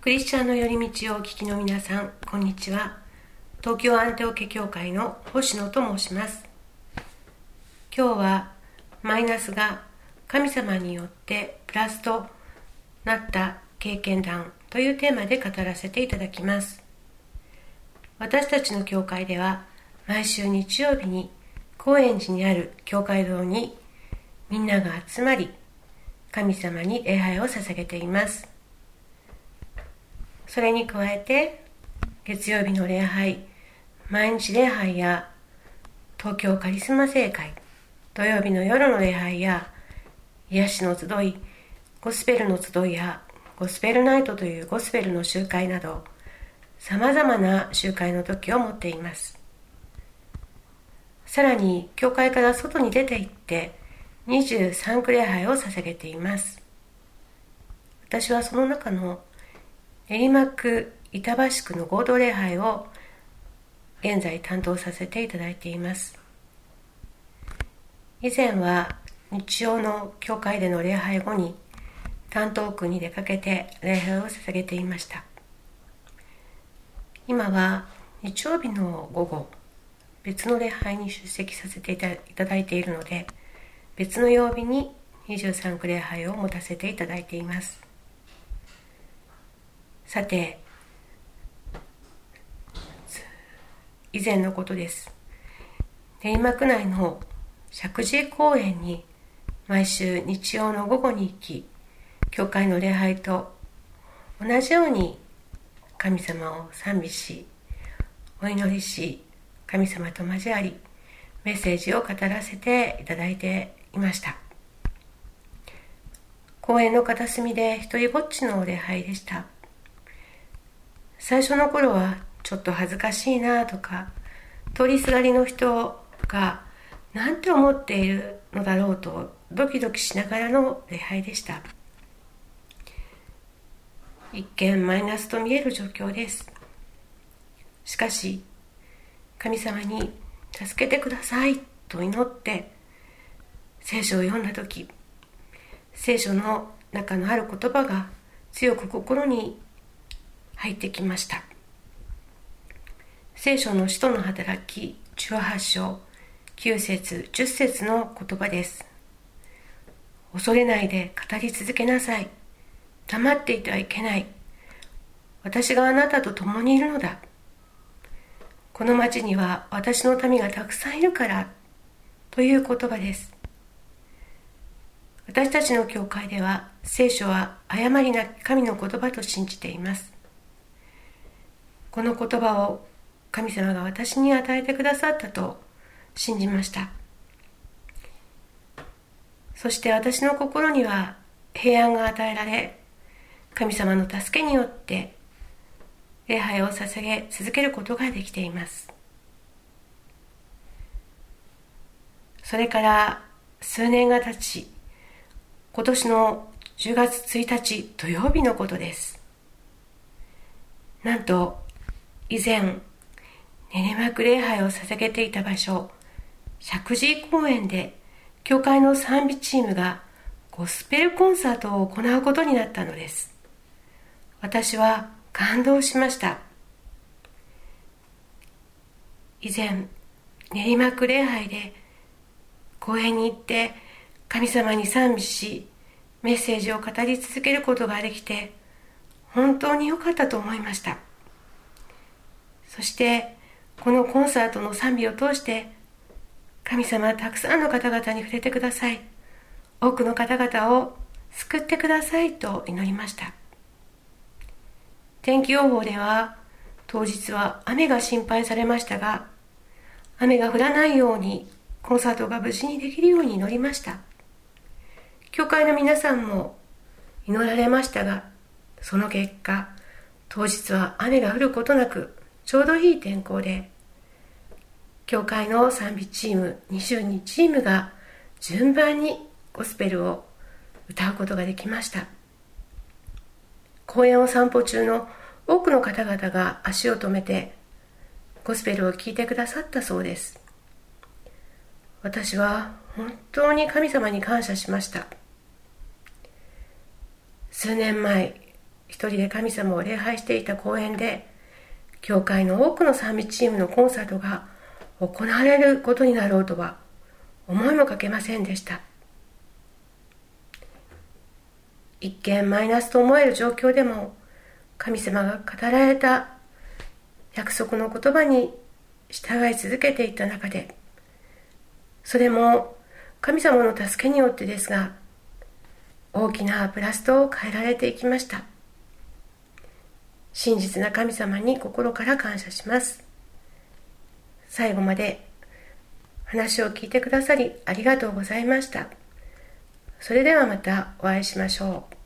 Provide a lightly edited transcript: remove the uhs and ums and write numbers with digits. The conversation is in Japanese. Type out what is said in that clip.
クリスチャンの寄り道をお聞きの皆さん、こんにちは。東京アンテオケ教会の星野と申します。今日はマイナスが神様によってプラスとなった経験談というテーマで語らせていただきます。私たちの教会では毎週日曜日に高円寺にある教会堂にみんなが集まり、神様に礼拝を捧げています。それに加えて月曜日の礼拝、毎日礼拝や東京カリスマ聖会、土曜日の夜の礼拝や癒しの集い、ゴスペルの集いやゴスペルナイトというゴスペルの集会など、様々な集会の時を持っています。さらに教会から外に出て行って23区礼拝を捧げています。私はその中の練馬区板橋区の合同礼拝を現在担当させていただいています。以前は日曜の教会での礼拝後に担当区に出かけて礼拝を捧げていました。今は日曜日の午後、別の礼拝に出席させていただいているので、別の曜日に23区礼拝を持たせていただいています。さて、以前のことです。練馬区内の石神井公園に毎週日曜の午後に行き、教会の礼拝と同じように神様を賛美し、お祈りし、神様と交わり、メッセージを語らせていただいていました。公園の片隅で一人ぼっちの礼拝でした。最初の頃はちょっと恥ずかしいなとか、通りすがりの人が何て思っているのだろうとドキドキしながらの礼拝でした。一見マイナスと見える状況です。しかし、神様に助けてくださいと祈って聖書を読んだとき、聖書の中のある言葉が強く心に入ってきました。聖書の使徒の働き18章9節10節の言葉です。恐れないで語り続けなさい。黙っていてはいけない。私があなたと共にいるのだ。この町には私の民がたくさんいるからという言葉です。私たちの教会では聖書は誤りなき神の言葉と信じています。この言葉を神様が私に与えてくださったと信じました。そして私の心には平安が与えられ、神様の助けによって礼拝を捧げ続けることができています。それから数年が経ち、今年の10月1日土曜日のことです。なんと以前練馬区礼拝を捧げていた場所、石神井公園で教会の賛美チームがゴスペルコンサートを行うことになったのです。私は感動しました。以前練馬区礼拝で公園に行って神様に賛美し、メッセージを語り続けることができて本当に良かったと思いました。そしてこのコンサートの賛美を通して神様はたくさんの方々に触れてください。多くの方々を救ってくださいと祈りました。天気予報では当日は雨が心配されましたが、雨が降らないようにコンサートが無事にできるように祈りました。教会の皆さんも祈られましたが、その結果当日は雨が降ることなくちょうどいい天候で、教会の賛美チーム22チームが順番にゴスペルを歌うことができました。公園を散歩中の多くの方々が足を止めてゴスペルを聴いてくださったそうです。私は本当に神様に感謝しました。数年前、一一人で神様を礼拝していた公園で、教会の多くの賛美チームのコンサートが行われることになろうとは思いもかけませんでした。一見マイナスと思える状況でも、神様が語られた約束の言葉に従い続けていった中で、それも神様の助けによってですが、大きなプラスと変えられていきました。真実な神様に心から感謝します。最後まで話を聞いてくださりありがとうございました。それではまたお会いしましょう。